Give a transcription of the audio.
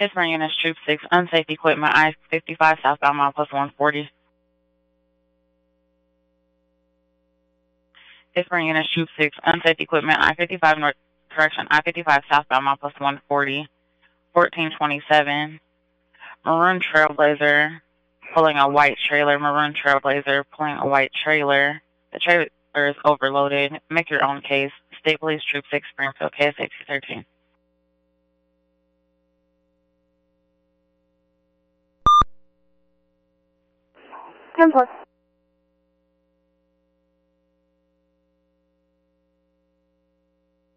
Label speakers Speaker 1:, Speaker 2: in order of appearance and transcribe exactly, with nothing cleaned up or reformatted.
Speaker 1: Pittsburgh Units, Troop six, unsafe equipment, I fifty-five southbound mile plus one forty. Pittsburgh Units, Troop six, unsafe equipment, I fifty-five north, correction, I fifty-five southbound mile plus one forty, fourteen twenty-seven. Maroon Trailblazer pulling a white trailer, Maroon Trailblazer pulling a white trailer. The trailer is overloaded. Make your own case. State Police, Troop six, Springfield, K S A two thirteen.
Speaker 2: ten plus.